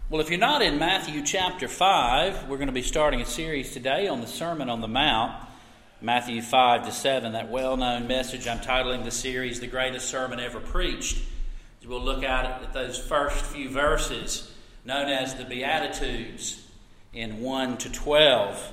Well, if you're not in Matthew chapter 5, we're going to be starting a series today on the Sermon on the Mount, Matthew 5 to 7, that well-known message. I'm titling the series, The Greatest Sermon Ever Preached. We'll look at those first few verses, known as the Beatitudes, in 1 to 12.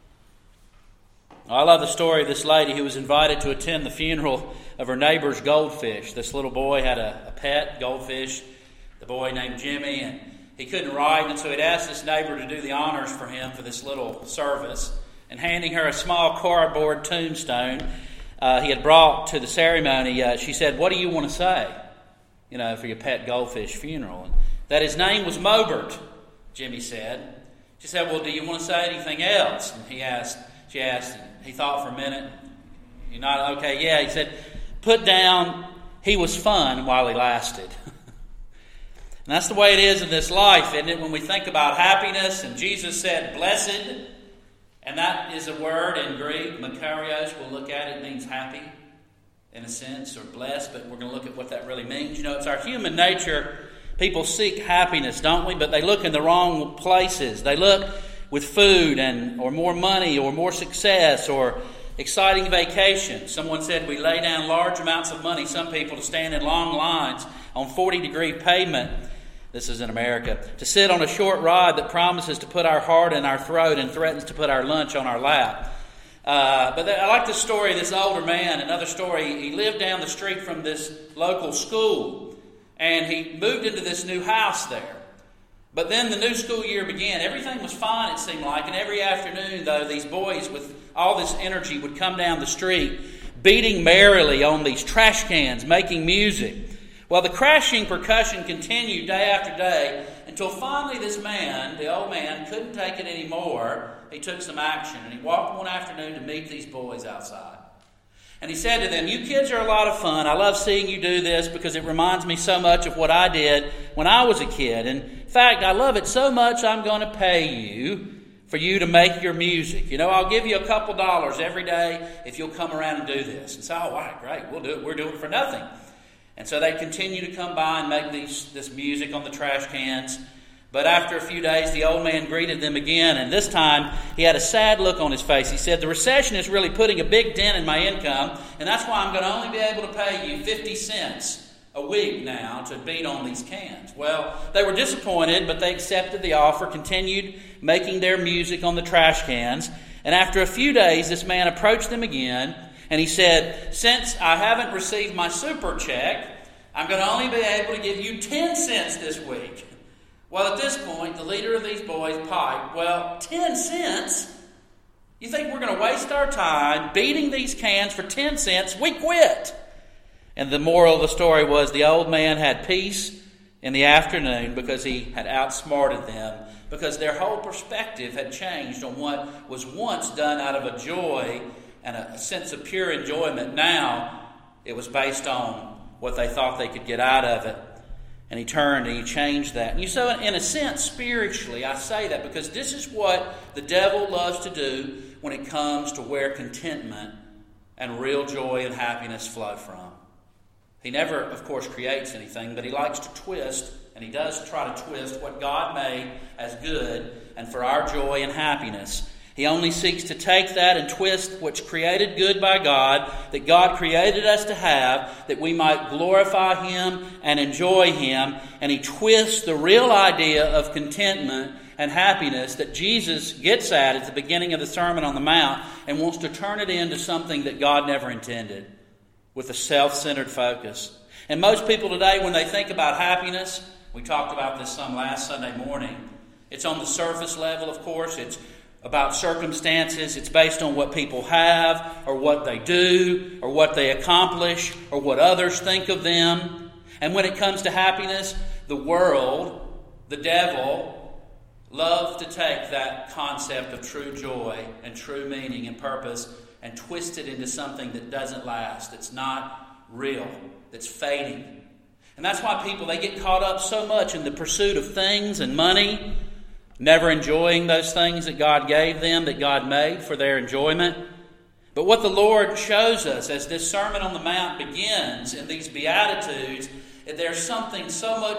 I love the story of this lady who was invited to attend the funeral of her neighbor's goldfish. This little boy had a pet goldfish, the boy named Jimmy, and he couldn't write, and so he'd asked this neighbor to do the honors for him for this little service. And handing her a small cardboard tombstone he had brought to the ceremony, she said, "What do you want to say, for your pet goldfish funeral?" And that his name was Mobert, Jimmy said. She said, "Well, do you want to say anything else?" And she asked, and he thought for a minute. "You're not okay?" "Yeah." He said, "Put down, he was fun while he lasted." And that's the way it is in this life, isn't it? When we think about happiness, and Jesus said, "Blessed," and that is a word in Greek, makarios, we'll look at it, means happy, in a sense, or blessed, but we're going to look at what that really means. It's our human nature. People seek happiness, don't we? But they look in the wrong places. They look with food or more money or more success or exciting vacations. Someone said we lay down large amounts of money, some people, to stand in long lines on 40-degree pavement. This is in America. To sit on a short ride that promises to put our heart in our throat and threatens to put our lunch on our lap. But I like this story of this older man. Another story, he lived down the street from this local school, and he moved into this new house there. But then the new school year began. Everything was fine, it seemed like. And every afternoon, though, these boys with all this energy would come down the street, beating merrily on these trash cans, making music. Well, the crashing percussion continued day after day until finally this man, the old man, couldn't take it anymore. He took some action, and he walked one afternoon to meet these boys outside. And he said to them, "You kids are a lot of fun. I love seeing you do this because it reminds me so much of what I did when I was a kid. And in fact, I love it so much I'm going to pay you for you to make your music. I'll give you a couple dollars every day if you'll come around and do this." And so, "All right, great, we'll do it. We're doing it for nothing." And so they continue to come by and make this music on the trash cans. But after a few days, the old man greeted them again, and this time he had a sad look on his face. He said, "The recession is really putting a big dent in my income, and that's why I'm going to only be able to pay you 50 cents a week now to beat on these cans." Well, they were disappointed, but they accepted the offer, continued making their music on the trash cans. And after a few days, this man approached them again, and he said, "Since I haven't received my super check, I'm going to only be able to give you 10 cents this week." Well, at this point, the leader of these boys piped, "Well, 10 cents? You think we're going to waste our time beating these cans for 10 cents? We quit." And the moral of the story was the old man had peace in the afternoon because he had outsmarted them, because their whole perspective had changed on what was once done out of a joy and a sense of pure enjoyment. Now it was based on what they thought they could get out of it. And he turned and he changed that. And so in a sense, spiritually, I say that because this is what the devil loves to do when it comes to where contentment and real joy and happiness flow from. He never, of course, creates anything, but he likes to twist, and he does try to twist what God made as good and for our joy and happiness. He only seeks to take that and twist what's created good by God, that God created us to have, that we might glorify Him and enjoy Him. And he twists the real idea of contentment and happiness that Jesus gets at the beginning of the Sermon on the Mount and wants to turn it into something that God never intended, with a self-centered focus. And most people today, when they think about happiness, we talked about this some last Sunday morning, it's on the surface level, of course. It's about circumstances. It's based on what people have or what they do or what they accomplish or what others think of them. And when it comes to happiness, the world, the devil, love to take that concept of true joy and true meaning and purpose and twist it into something that doesn't last, that's not real, that's fading. And that's why people, they get caught up so much in the pursuit of things and money, never enjoying those things that God gave them, that God made for their enjoyment. But what the Lord shows us as this Sermon on the Mount begins in these Beatitudes, there's something so much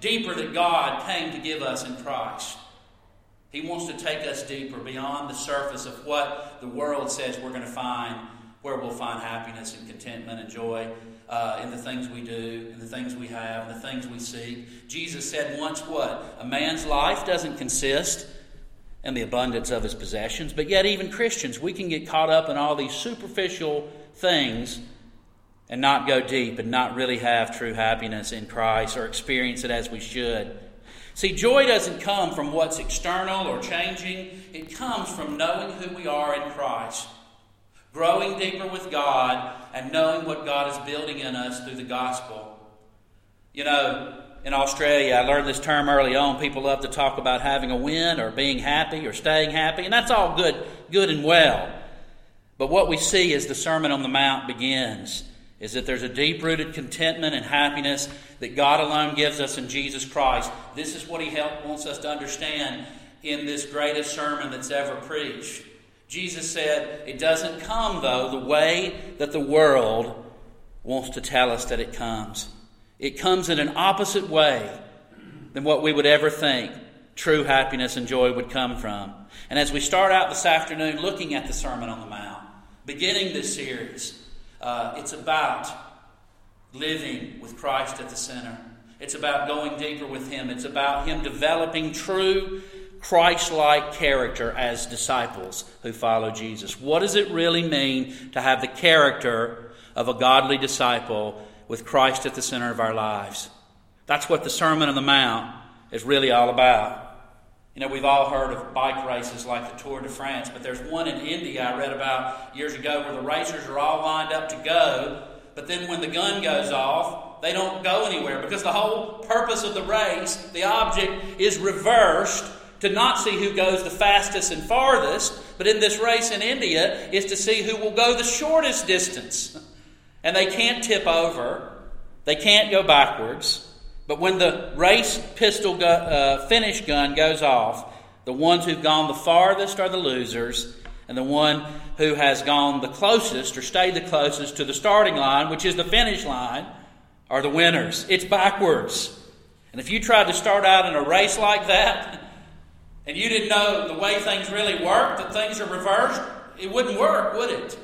deeper that God came to give us in Christ. He wants to take us deeper beyond the surface of what the world says we're going to find, where we'll find happiness and contentment and joy in the things we do, in the things we have, in the things we seek. Jesus said once what? A man's life doesn't consist in the abundance of his possessions, but yet even Christians, we can get caught up in all these superficial things and not go deep and not really have true happiness in Christ or experience it as we should. See, joy doesn't come from what's external or changing. It comes from knowing who we are in Christ, growing deeper with God, and knowing what God is building in us through the gospel. You know, in Australia, I learned this term early on. People love to talk about having a win or being happy or staying happy, and that's all good and well. But what we see as the Sermon on the Mount begins is that there's a deep-rooted contentment and happiness that God alone gives us in Jesus Christ. This is what He wants us to understand in this greatest sermon that's ever preached. Jesus said it doesn't come, though, the way that the world wants to tell us that it comes. It comes in an opposite way than what we would ever think true happiness and joy would come from. And as we start out this afternoon looking at the Sermon on the Mount, beginning this series, it's about living with Christ at the center. It's about going deeper with Him. It's about Him developing true Christ-like character as disciples who follow Jesus. What does it really mean to have the character of a godly disciple with Christ at the center of our lives? That's what the Sermon on the Mount is really all about. You know, we've all heard of bike races like the Tour de France, but there's one in India I read about years ago where the racers are all lined up to go, but then when the gun goes off, they don't go anywhere because the whole purpose of the race, the object, is reversed to not see who goes the fastest and farthest, but in this race in India is to see who will go the shortest distance. And they can't tip over, they can't go backwards. But when the race pistol finish gun goes off, the ones who've gone the farthest are the losers, and the one who has gone the closest or stayed the closest to the starting line, which is the finish line, are the winners. It's backwards. And if you tried to start out in a race like that, and you didn't know the way things really work, that things are reversed, it wouldn't work, would it?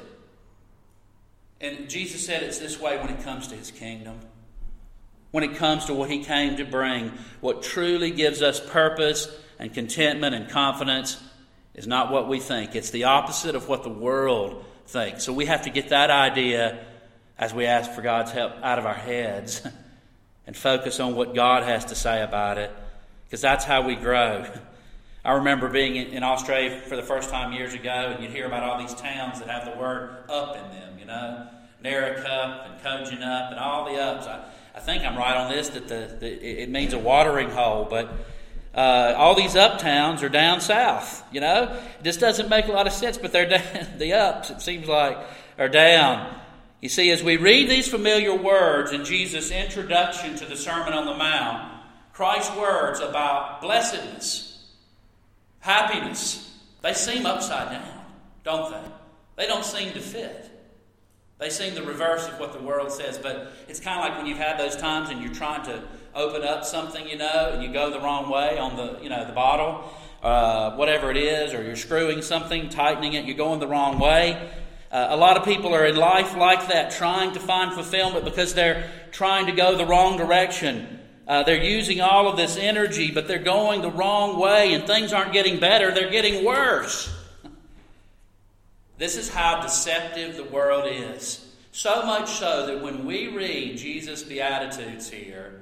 And Jesus said it's this way when it comes to His kingdom. When it comes to what He came to bring, what truly gives us purpose and contentment and confidence is not what we think. It's the opposite of what the world thinks. So we have to get that idea as we ask for God's help out of our heads and focus on what God has to say about it, because that's how we grow. I remember being in Australia for the first time years ago, and you'd hear about all these towns that have the word up in them, you know, Narrikup and Kojonup and all the ups. I think I'm right on this, that it means a watering hole, but all these uptowns are down south, you know. It just doesn't make a lot of sense, but they're down, the ups, it seems like, are down. You see, as we read these familiar words in Jesus' introduction to the Sermon on the Mount, Christ's words about blessedness, happiness, they seem upside down, don't they? They don't seem to fit. They seem the reverse of what the world says, but it's kind of like when you've had those times and you're trying to open up something, you know, and you go the wrong way on the, you know, the bottle, whatever it is, or you're screwing something, tightening it, you're going the wrong way. A lot of people are in life like that, trying to find fulfillment because they're trying to go the wrong direction. They're using all of this energy, but they're going the wrong way, and things aren't getting better, they're getting worse. This is how deceptive the world is. So much so that when we read Jesus' Beatitudes here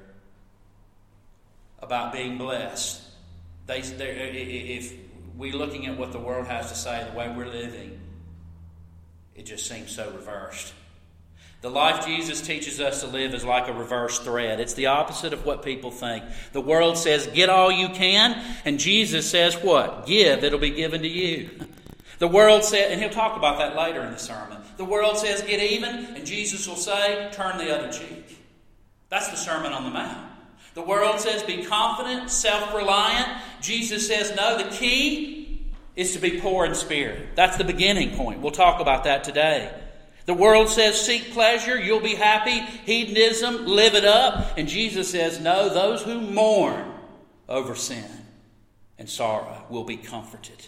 about being blessed, if we're looking at what the world has to say, the way we're living, it just seems so reversed. The life Jesus teaches us to live is like a reverse thread. It's the opposite of what people think. The world says, get all you can, and Jesus says what? Give, it'll be given to you. The world says, and he'll talk about that later in the sermon, the world says get even, and Jesus will say turn the other cheek. That's the Sermon on the Mount. The world says be confident, self-reliant. Jesus says no, the key is to be poor in spirit. That's the beginning point. We'll talk about that today. The world says, seek pleasure, you'll be happy. Hedonism, live it up. And Jesus says, no, those who mourn over sin and sorrow will be comforted.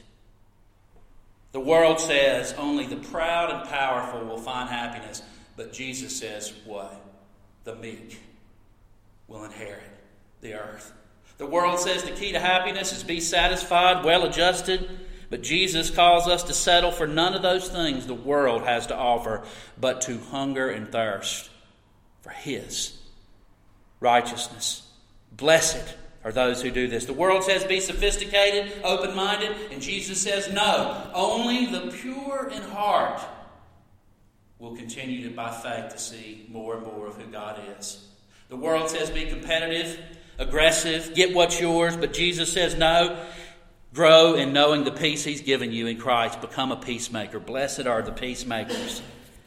The world says only the proud and powerful will find happiness. But Jesus says what? The meek will inherit the earth. The world says the key to happiness is be satisfied, well-adjusted. But Jesus calls us to settle for none of those things the world has to offer, but to hunger and thirst for His righteousness. Blessed are those who do this. The world says be sophisticated, open-minded, and Jesus says no. Only the pure in heart will continue to, by faith, to see more and more of who God is. The world says be competitive, aggressive, get what's yours, but Jesus says no. Grow in knowing the peace He's given you in Christ. Become a peacemaker. Blessed are the peacemakers.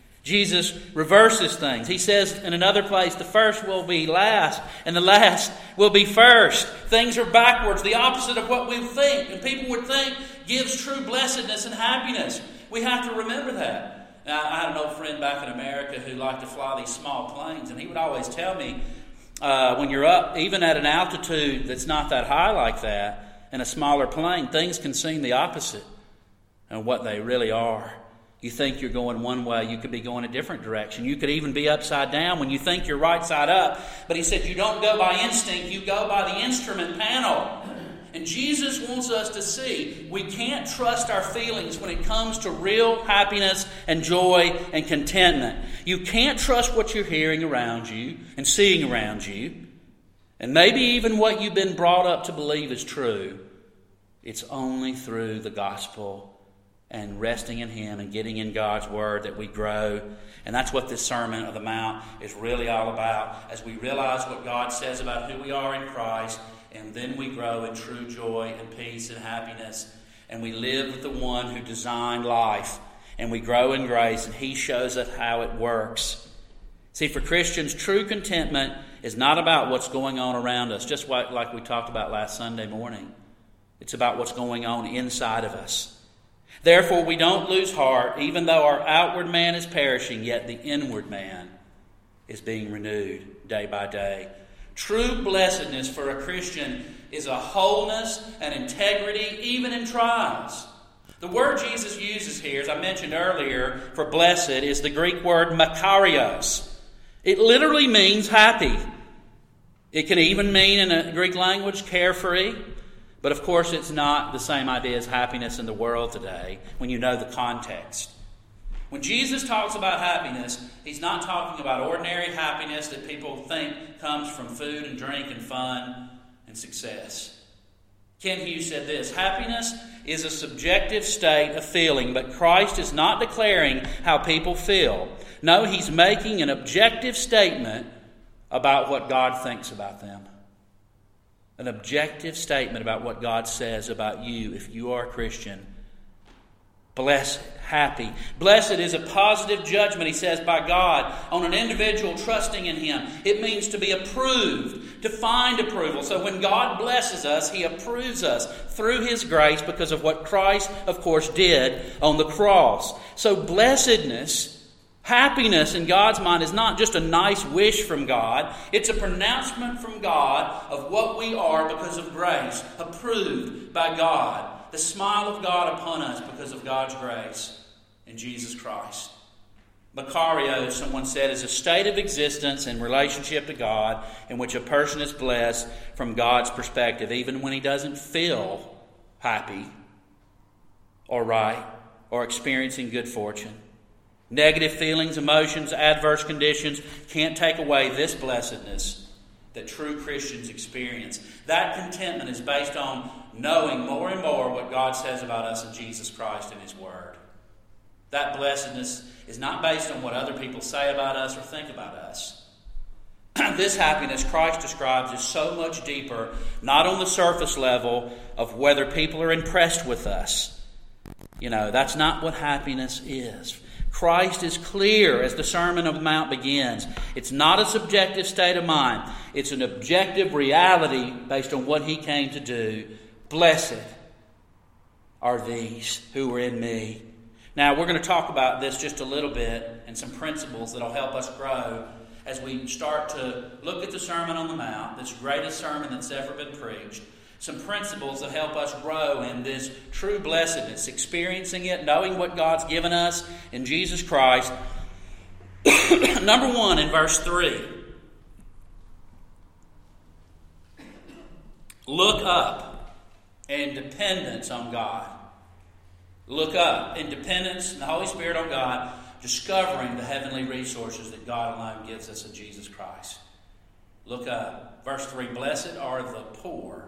Jesus reverses things. He says in another place, the first will be last, and the last will be first. Things are backwards, the opposite of what we think, and people would think gives true blessedness and happiness. We have to remember that. Now, I had an old friend back in America who liked to fly these small planes, and he would always tell me, when you're up, even at an altitude that's not that high like that, in a smaller plane, things can seem the opposite of what they really are. You think you're going one way, you could be going a different direction. You could even be upside down when you think you're right side up. But he said you don't go by instinct, you go by the instrument panel. And Jesus wants us to see we can't trust our feelings when it comes to real happiness and joy and contentment. You can't trust what you're hearing around you and seeing around you. And maybe even what you've been brought up to believe is true. It's only through the gospel and resting in Him and getting in God's Word that we grow. And that's what this Sermon on the Mount is really all about, as we realize what God says about who we are in Christ, and then we grow in true joy and peace and happiness, and we live with the one who designed life, and we grow in grace, and He shows us how it works. See, for Christians, true contentment is not about what's going on around us, just like we talked about last Sunday morning. It's about what's going on inside of us. Therefore, we don't lose heart, even though our outward man is perishing, yet the inward man is being renewed day by day. True blessedness for a Christian is a wholeness and integrity, even in trials. The word Jesus uses here, as I mentioned earlier, for blessed is the Greek word makarios. It literally means happy. It can even mean in a Greek language carefree. But of course it's not the same idea as happiness in the world today when you know the context. When Jesus talks about happiness, He's not talking about ordinary happiness that people think comes from food and drink and fun and success. Ken Hughes said this, happiness is a subjective state of feeling, but Christ is not declaring how people feel. No, He's making an objective statement about what God thinks about them. An objective statement about what God says about you if you are a Christian. Blessed, happy. Blessed is a positive judgment, he says, by God on an individual trusting in Him. It means to be approved, to find approval. So when God blesses us, He approves us through His grace because of what Christ, of course, did on the cross. So blessedness, happiness in God's mind is not just a nice wish from God. It's a pronouncement from God of what we are because of grace, approved by God. The smile of God upon us because of God's grace in Jesus Christ. Makarios, someone said, is a state of existence in relationship to God in which a person is blessed from God's perspective, even when he doesn't feel happy or right or experiencing good fortune. Negative feelings, emotions, adverse conditions can't take away this blessedness that true Christians experience. That contentment is based on knowing more and more what God says about us in Jesus Christ and His Word. That blessedness is not based on what other people say about us or think about us. This happiness Christ describes is so much deeper, not on the surface level of whether people are impressed with us. That's not what happiness is. Christ is clear as the Sermon on the Mount begins. It's not a subjective state of mind. It's an objective reality based on what He came to do. Blessed are these who are in me, Now, we're going to talk about this just a little bit and some principles that will help us grow as we start to look at the Sermon on the Mount, this greatest sermon that's ever been preached. Some principles that help us grow in this true blessedness, experiencing it, knowing what God's given us in Jesus Christ. Number 1 in verse 3. Look up in dependence on God. Look up in dependence in the Holy Spirit on God, discovering the heavenly resources that God alone gives us in Jesus Christ. Look up. Verse 3, blessed are the poor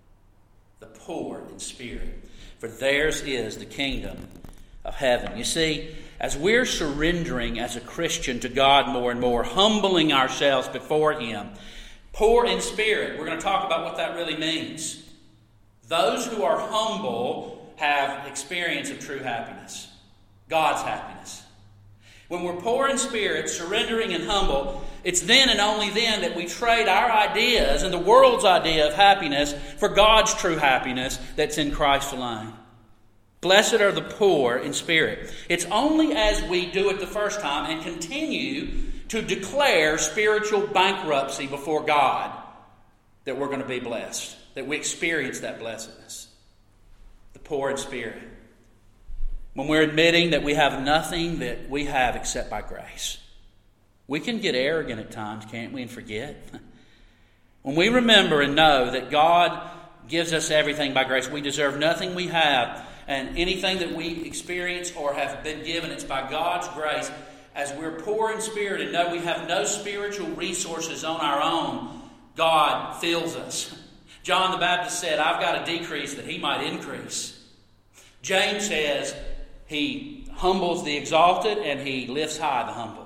in spirit, for theirs is the kingdom of heaven. You see, as we're surrendering as a Christian to God more and more, humbling ourselves before Him, poor in spirit, we're going to talk about what that really means. Those who are humble have experience of true happiness, God's happiness. When we're poor in spirit, surrendering and humble, it's then and only then that we trade our ideas and the world's idea of happiness for God's true happiness that's in Christ alone. Blessed are the poor in spirit. It's only as we do it the first time and continue to declare spiritual bankruptcy before God that we're going to be blessed, that we experience that blessedness. The poor in spirit. When we're admitting that we have nothing that we have except by grace. We can get arrogant at times, can't we, and forget? When we remember and know that God gives us everything by grace, we deserve nothing we have, and anything that we experience or have been given, it's by God's grace. As we're poor in spirit and know we have no spiritual resources on our own, God fills us. John the Baptist said, I've got to decrease that He might increase. James says, He humbles the exalted and He lifts high the humble.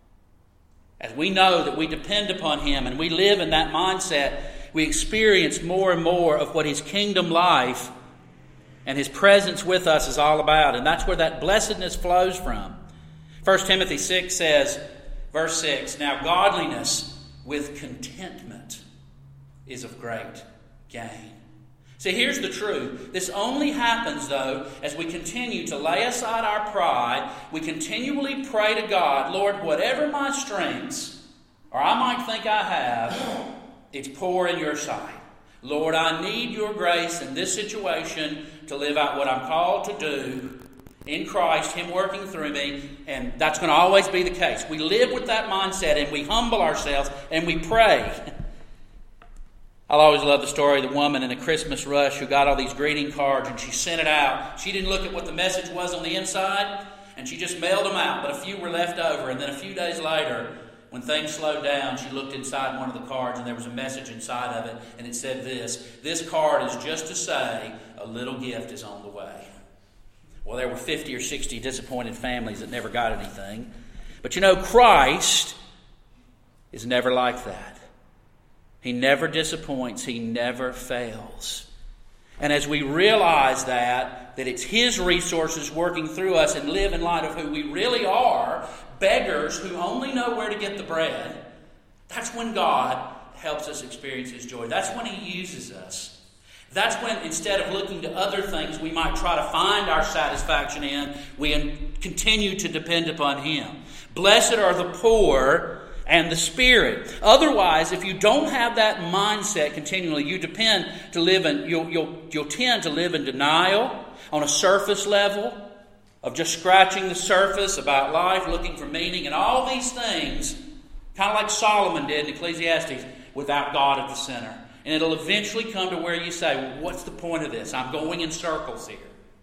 As we know that we depend upon Him and we live in that mindset, we experience more and more of what His kingdom life and His presence with us is all about. And that's where that blessedness flows from. 1 Timothy 6 says, verse 6, now godliness with contentment is of great gain. See, here's the truth. This only happens, though, as we continue to lay aside our pride. We continually pray to God, Lord, whatever my strengths, or I might think I have, it's poor in your sight. Lord, I need your grace in this situation to live out what I'm called to do in Christ, Him working through me, and that's going to always be the case. We live with that mindset, and we humble ourselves, and we pray. I'll always love the story of the woman in the Christmas rush who got all these greeting cards and she sent it out. She didn't look at what the message was on the inside and she just mailed them out, but a few were left over. And then a few days later, when things slowed down, she looked inside one of the cards and there was a message inside of it and it said this card is just to say a little gift is on the way. Well, there were 50 or 60 disappointed families that never got anything. But you know, Christ is never like that. He never disappoints. He never fails. And as we realize that it's His resources working through us and live in light of who we really are, beggars who only know where to get the bread, that's when God helps us experience His joy. That's when He uses us. That's when, instead of looking to other things we might try to find our satisfaction in, we continue to depend upon Him. Blessed are the poor and the Spirit. Otherwise, if you don't have that mindset continually, you'll tend to live in denial on a surface level of just scratching the surface about life, looking for meaning, and all these things, kind of like Solomon did in Ecclesiastes, without God at the center. And it'll eventually come to where you say, well, what's the point of this? I'm going in circles here.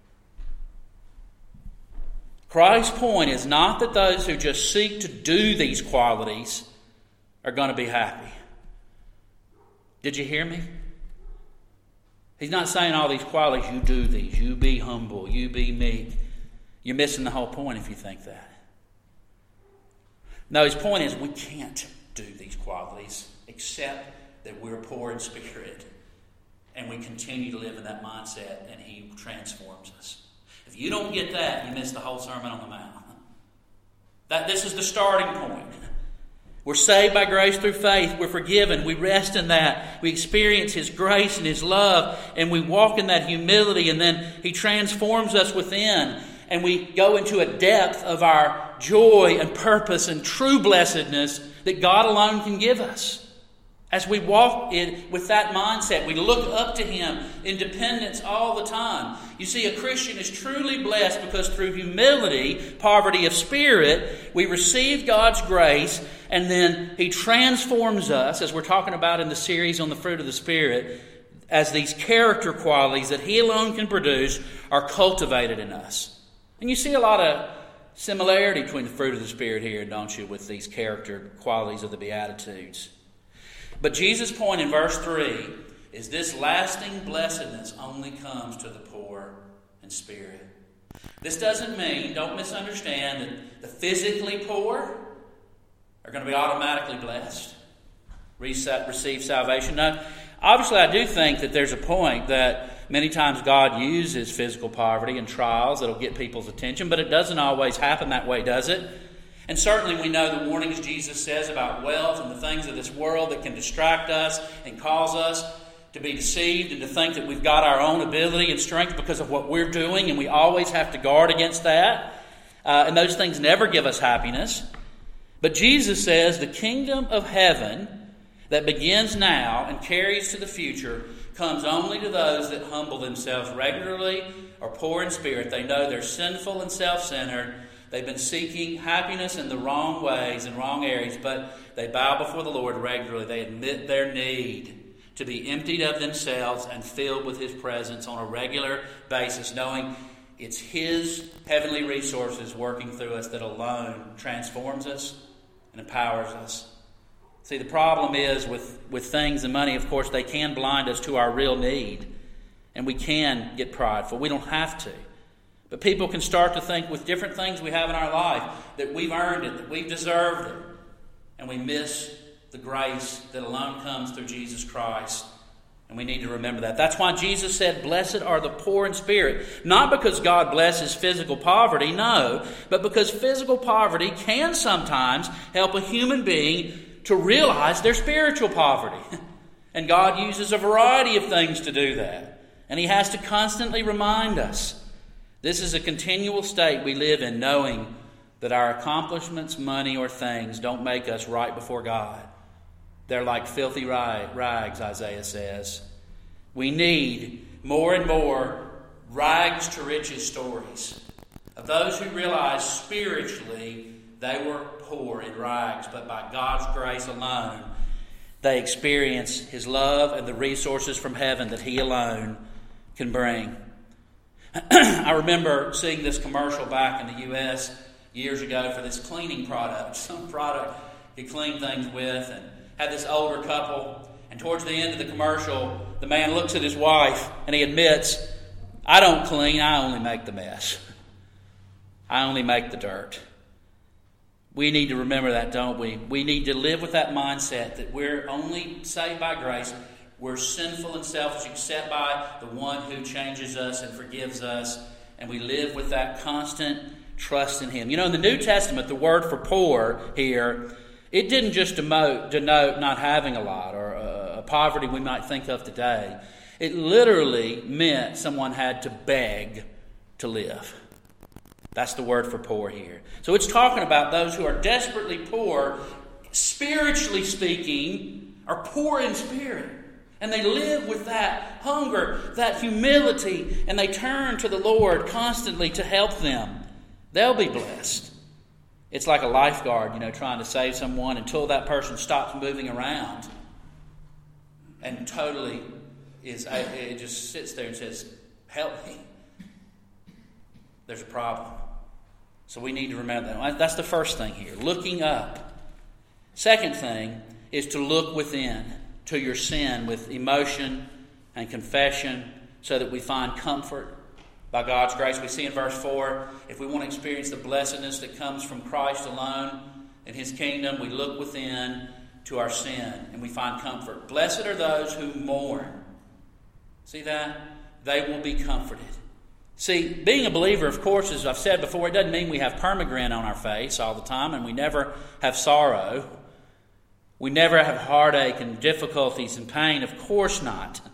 Christ's point is not that those who just seek to do these qualities are going to be happy. Did you hear me? He's not saying all these qualities, you do these, you be humble, you be meek. You're missing the whole point if you think that. No, his point is we can't do these qualities except that we're poor in spirit and we continue to live in that mindset and He transforms us. If you don't get that, you miss the whole Sermon on the Mount. This is the starting point. We're saved by grace through faith. We're forgiven. We rest in that. We experience His grace and His love, and we walk in that humility, and then He transforms us within. and we go into a depth of our joy and purpose and true blessedness that God alone can give us. As we walk with that mindset, we look up to Him in dependence all the time. You see, a Christian is truly blessed because through humility, poverty of spirit, we receive God's grace, and then He transforms us, as we're talking about in the series on the fruit of the Spirit, as these character qualities that He alone can produce are cultivated in us. And you see a lot of similarity between the fruit of the Spirit here, don't you, with these character qualities of the Beatitudes. But Jesus' point in verse 3 is this lasting blessedness only comes to the poor in spirit. This doesn't mean, don't misunderstand, that the physically poor are going to be automatically blessed, receive salvation. No, obviously I do think that there's a point that many times God uses physical poverty and trials that'll get people's attention, but it doesn't always happen that way, does it? And certainly we know the warnings Jesus says about wealth and the things of this world that can distract us and cause us to be deceived and to think that we've got our own ability and strength because of what we're doing, and we always have to guard against that. And those things never give us happiness. But Jesus says the kingdom of heaven that begins now and carries to the future comes only to those that humble themselves regularly or poor in spirit. They know they're sinful and self-centered. They've been seeking happiness in the wrong ways and wrong areas, but they bow before the Lord regularly. They admit their need to be emptied of themselves and filled with His presence on a regular basis, knowing it's His heavenly resources working through us that alone transforms us and empowers us. See, the problem is with things and money, of course, they can blind us to our real need, and we can get prideful. We don't have to. But people can start to think with different things we have in our life that we've earned it, that we've deserved it. And we miss the grace that alone comes through Jesus Christ. And we need to remember that. That's why Jesus said, "Blessed are the poor in spirit." Not because God blesses physical poverty, no. But because physical poverty can sometimes help a human being to realize their spiritual poverty. And God uses a variety of things to do that. And He has to constantly remind us. This is a continual state we live in, knowing that our accomplishments, money, or things don't make us right before God. They're like filthy rags, Isaiah says. We need more and more rags to riches stories of those who realize spiritually they were poor in rags, but by God's grace alone, they experience His love and the resources from heaven that He alone can bring. I remember seeing this commercial back in the U.S. years ago for this cleaning product, some product you clean things with, and had this older couple. And towards the end of the commercial, the man looks at his wife and he admits, "I don't clean, I only make the mess. I only make the dirt." We need to remember that, don't we? We need to live with that mindset that we're only saved by grace. We're sinful and selfish except by the one who changes us and forgives us. And we live with that constant trust in Him. You know, in the New Testament, the word for poor here, it didn't just denote not having a lot or a poverty we might think of today. It literally meant someone had to beg to live. That's the word for poor here. So it's talking about those who are desperately poor, spiritually speaking, are poor in spirit. And they live with that hunger, that humility, and they turn to the Lord constantly to help them. They'll be blessed. It's like a lifeguard, trying to save someone until that person stops moving around and totally it just sits there and says, "Help me." There's a problem. So we need to remember that. That's the first thing here, looking up. Second thing is to look within to your sin with emotion and confession so that we find comfort by God's grace. We see in verse 4, if we want to experience the blessedness that comes from Christ alone in His kingdom, we look within to our sin and we find comfort. Blessed are those who mourn. See that? They will be comforted. See, being a believer, of course, as I've said before, it doesn't mean we have permagrin on our face all the time and we never have sorrow. We never have heartache and difficulties and pain. Of course not.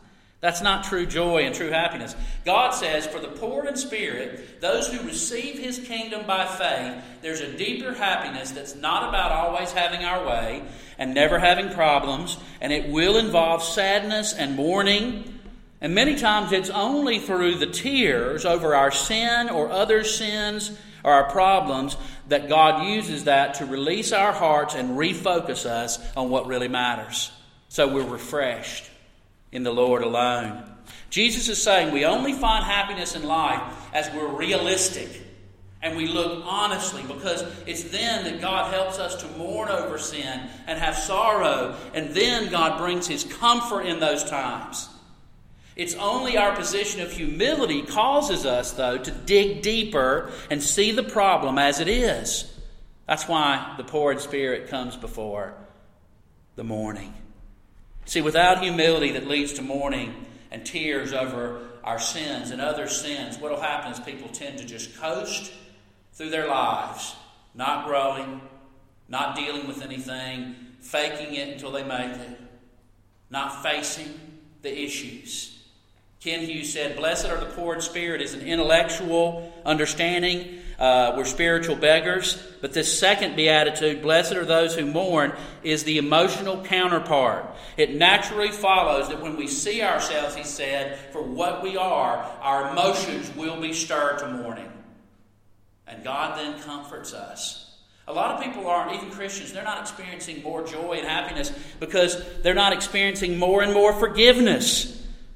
That's not true joy and true happiness. God says, for the poor in spirit, those who receive His kingdom by faith, there's a deeper happiness that's not about always having our way and never having problems, and it will involve sadness and mourning. And many times it's only through the tears over our sin or other sins or our problems that God uses that to release our hearts and refocus us on what really matters. So we're refreshed in the Lord alone. Jesus is saying we only find happiness in life as we're realistic and we look honestly, because it's then that God helps us to mourn over sin and have sorrow, and then God brings His comfort in those times. It's only our position of humility causes us, though, to dig deeper and see the problem as it is. That's why the poor in spirit comes before the mourning. See, without humility that leads to mourning and tears over our sins and other sins, what will happen is people tend to just coast through their lives, not growing, not dealing with anything, faking it until they make it, not facing the issues. Ken Hughes said, blessed are the poor in spirit is an intellectual understanding. We're spiritual beggars. But this second beatitude, blessed are those who mourn, is the emotional counterpart. It naturally follows that when we see ourselves, he said, for what we are, our emotions will be stirred to mourning. And God then comforts us. A lot of people aren't, even Christians, they're not experiencing more joy and happiness because they're not experiencing more and more forgiveness.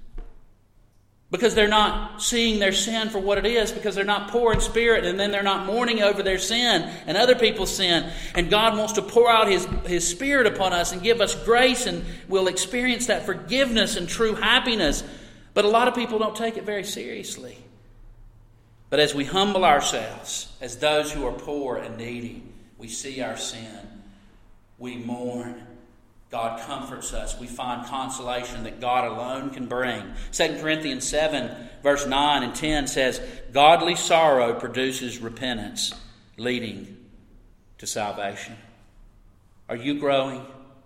Because they're not seeing their sin for what it is, because they're not poor in spirit, and then they're not mourning over their sin and other people's sin. And God wants to pour out His Spirit upon us and give us grace, and we'll experience that forgiveness and true happiness. But a lot of people don't take it very seriously. But as we humble ourselves, as those who are poor and needy, we see our sin, we mourn. God comforts us. We find consolation that God alone can bring. 2 Corinthians 7, verse 9 and 10 says, godly sorrow produces repentance, leading to salvation. Are you growing?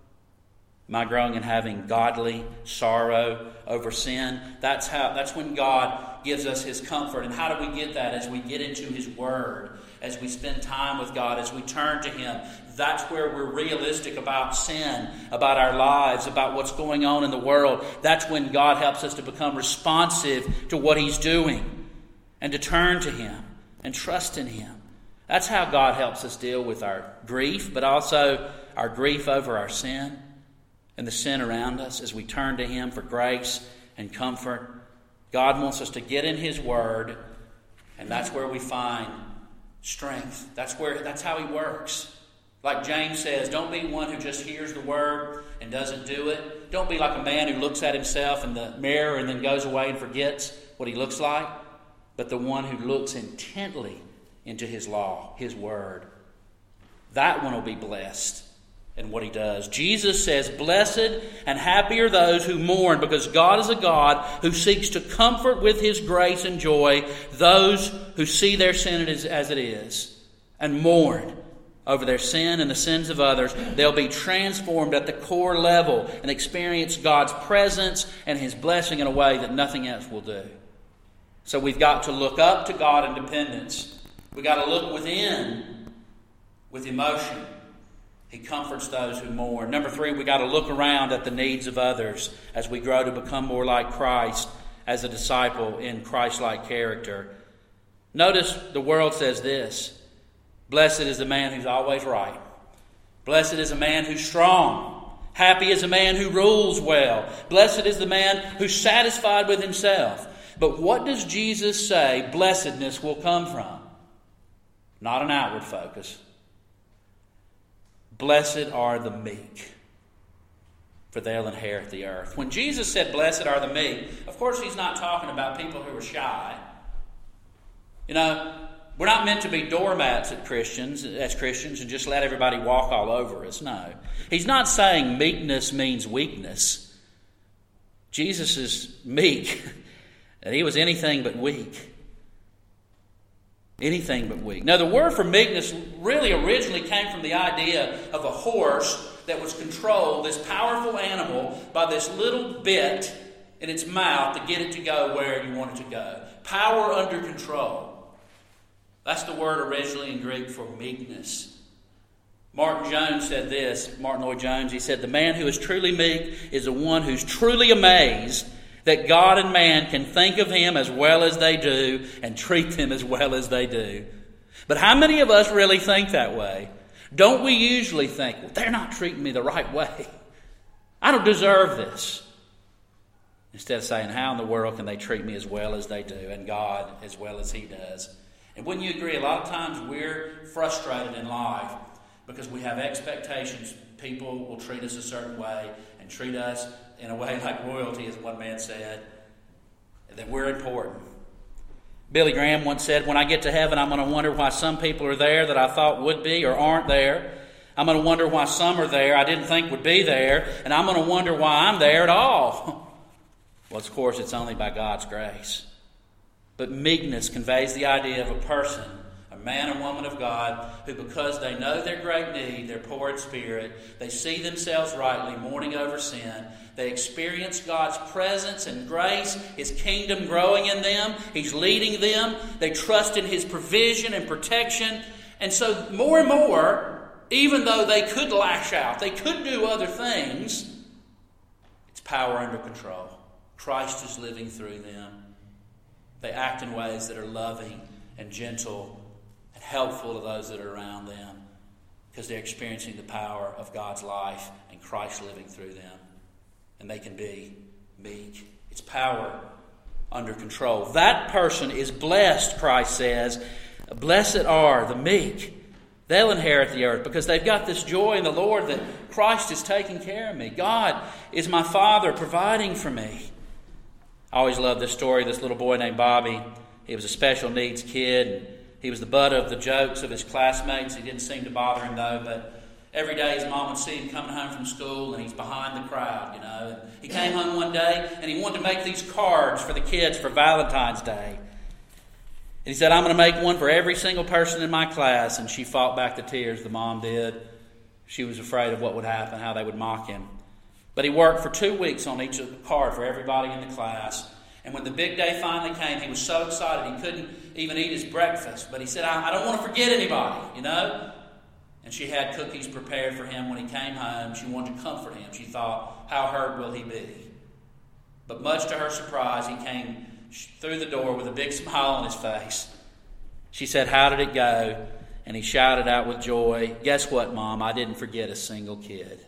Am I growing in having godly sorrow over sin? That's when God gives us His comfort. And how do we get that? As we get into His Word, as we spend time with God, as we turn to Him. That's where we're realistic about sin, about our lives, about what's going on in the world. That's when God helps us to become responsive to what He's doing and to turn to Him and trust in Him. That's how God helps us deal with our grief, but also our grief over our sin and the sin around us as we turn to Him for grace and comfort. God wants us to get in His Word, and that's where we find strength. That's how He works. Like James says, don't be one who just hears the Word and doesn't do it. Don't be like a man who looks at himself in the mirror and then goes away and forgets what he looks like. But the one who looks intently into His law, His Word. That one will be blessed in what he does. Jesus says, blessed and happy are those who mourn, because God is a God who seeks to comfort with His grace and joy those who see their sin as it is and mourn over their sin and the sins of others. They'll be transformed at the core level and experience God's presence and His blessing in a way that nothing else will do. So we've got to look up to God in dependence. We've got to look within with emotion. He comforts those who mourn. Number 3, we've got to look around at the needs of others as we grow to become more like Christ as a disciple in Christ-like character. Notice the world says this: blessed is the man who's always right. Blessed is a man who's strong. Happy is a man who rules well. Blessed is the man who's satisfied with himself. But what does Jesus say blessedness will come from? Not an outward focus. Blessed are the meek, for they'll inherit the earth. When Jesus said, blessed are the meek, of course He's not talking about people who are shy. You know, we're not meant to be doormats as Christians and just let everybody walk all over us. No. He's not saying meekness means weakness. Jesus is meek, and He was anything but weak. Anything but weak. Now, the word for meekness really originally came from the idea of a horse that was controlled, this powerful animal, by this little bit in its mouth to get it to go where you want it to go. Power under control. That's the word originally in Greek for meekness. Martin Lloyd Jones, he said, "The man who is truly meek is the one who's truly amazed that God and man can think of him as well as they do and treat them as well as they do." But how many of us really think that way? Don't we usually think, well, they're not treating me the right way. I don't deserve this. Instead of saying, how in the world can they treat me as well as they do and God as well as He does? And wouldn't you agree, a lot of times we're frustrated in life because we have expectations. People will treat us a certain way and treat us in a way like royalty, as one man said, that we're important. Billy Graham once said, "When I get to heaven, I'm going to wonder why some people are there that I thought would be or aren't there. I'm going to wonder why some are there I didn't think would be there, and I'm going to wonder why I'm there at all." Well, of course, it's only by God's grace. But meekness conveys the idea of a person, a man or woman of God, who because they know their great need, they're poor in spirit, they see themselves rightly, mourning over sin, they experience God's presence and grace, His kingdom growing in them, He's leading them, they trust in His provision and protection, and so more and more, even though they could lash out, they could do other things, it's power under control. Christ is living through them. They act in ways that are loving and gentle and helpful to those that are around them because they're experiencing the power of God's life and Christ living through them. And they can be meek. It's power under control. That person is blessed, Christ says. Blessed are the meek. They'll inherit the earth because they've got this joy in the Lord that Christ is taking care of me. God is my Father providing for me. I always loved this story of this little boy named Bobby. He was a special needs kid. And he was the butt of the jokes of his classmates. He didn't seem to bother him, though. But every day his mom would see him coming home from school, and he's behind the crowd, you know. And he came home one day, and he wanted to make these cards for the kids for Valentine's Day. And he said, "I'm going to make one for every single person in my class." And she fought back the tears, the mom did. She was afraid of what would happen, how they would mock him. But he worked for 2 weeks on each card for everybody in the class. And when the big day finally came, he was so excited he couldn't even eat his breakfast. But he said, I don't want to forget anybody, you know. And she had cookies prepared for him when he came home. She wanted to comfort him. She thought, how hurt will he be? But much to her surprise, he came through the door with a big smile on his face. She said, "How did it go?" And he shouted out with joy, "Guess what, Mom? I didn't forget a single kid."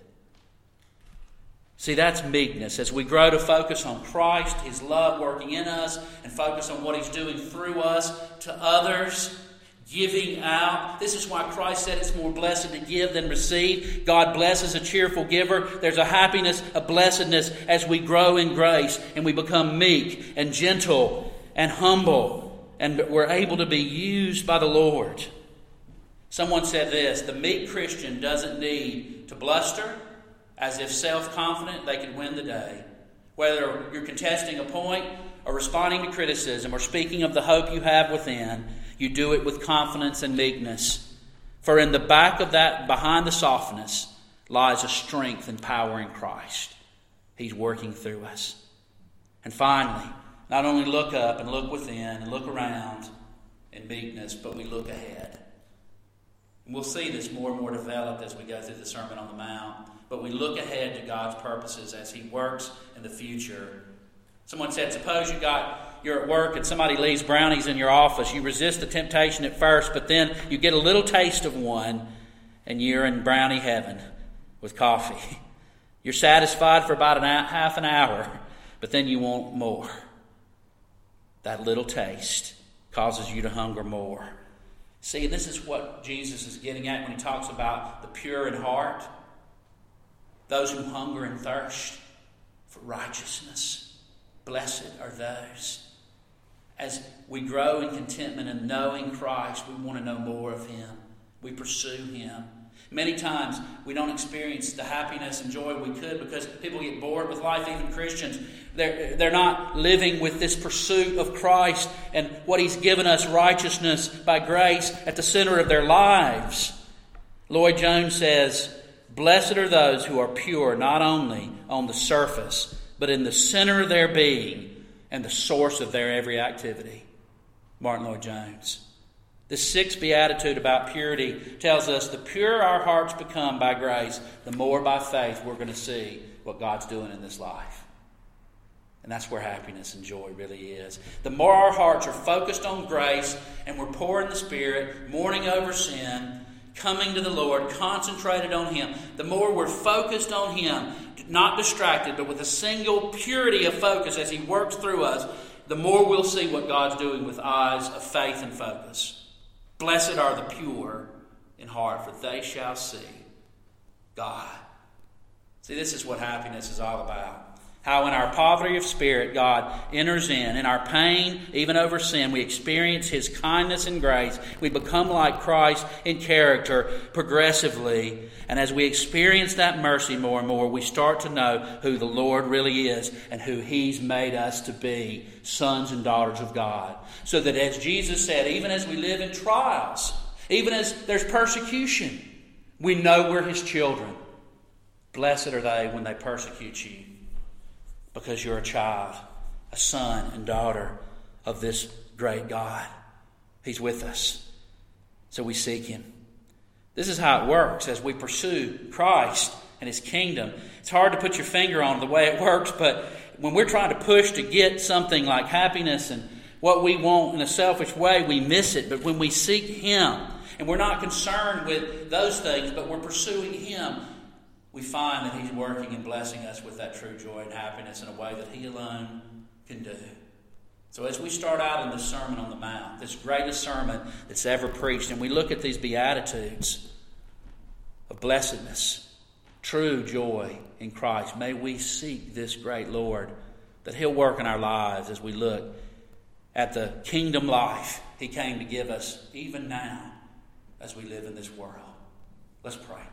See, that's meekness. As we grow to focus on Christ, His love working in us, and focus on what He's doing through us to others, giving out. This is why Christ said it's more blessed to give than receive. God blesses a cheerful giver. There's a happiness, a blessedness as we grow in grace and we become meek and gentle and humble, and we're able to be used by the Lord. Someone said this: the meek Christian doesn't need to bluster as if self-confident they could win the day. Whether you're contesting a point or responding to criticism or speaking of the hope you have within, you do it with confidence and meekness. For in the back of that, behind the softness, lies a strength and power in Christ. He's working through us. And finally, not only look up and look within and look around in meekness, but we look ahead. And we'll see this more and more developed as we go through the Sermon on the Mount. But we look ahead to God's purposes as He works in the future. Someone said, suppose you're at work and somebody leaves brownies in your office. You resist the temptation at first, but then you get a little taste of one and you're in brownie heaven with coffee. You're satisfied for about half an hour, but then you want more. That little taste causes you to hunger more. See, this is what Jesus is getting at when He talks about the pure in heart. Those who hunger and thirst for righteousness. Blessed are those. As we grow in contentment and knowing Christ, we want to know more of Him. We pursue Him. Many times we don't experience the happiness and joy we could because people get bored with life, even Christians. They're not living with this pursuit of Christ and what He's given us, righteousness by grace, at the center of their lives. Lloyd Jones says, blessed are those who are pure not only on the surface, but in the center of their being and the source of their every activity. Martin Lloyd-Jones. The sixth beatitude about purity tells us the purer our hearts become by grace, the more by faith we're going to see what God's doing in this life. And that's where happiness and joy really is. The more our hearts are focused on grace and we're poor in the Spirit, mourning over sin, coming to the Lord, concentrated on Him, the more we're focused on Him, not distracted, but with a single purity of focus as He works through us, the more we'll see what God's doing with eyes of faith and focus. Blessed are the pure in heart, for they shall see God. See, this is what happiness is all about. How in our poverty of spirit, God enters in. In our pain, even over sin, we experience His kindness and grace. We become like Christ in character progressively. And as we experience that mercy more and more, we start to know who the Lord really is and who He's made us to be, sons and daughters of God. So that as Jesus said, even as we live in trials, even as there's persecution, we know we're His children. Blessed are they when they persecute you, because you're a child, a son and daughter of this great God. He's with us, so we seek Him. This is how it works as we pursue Christ and His kingdom. It's hard to put your finger on the way it works, but when we're trying to push to get something like happiness and what we want in a selfish way, we miss it. But when we seek Him, and we're not concerned with those things, but we're pursuing Him, we find that He's working and blessing us with that true joy and happiness in a way that He alone can do. So as we start out in this Sermon on the Mount, this greatest sermon that's ever preached, and we look at these Beatitudes of blessedness, true joy in Christ, may we seek this great Lord, that He'll work in our lives as we look at the kingdom life He came to give us even now as we live in this world. Let's pray.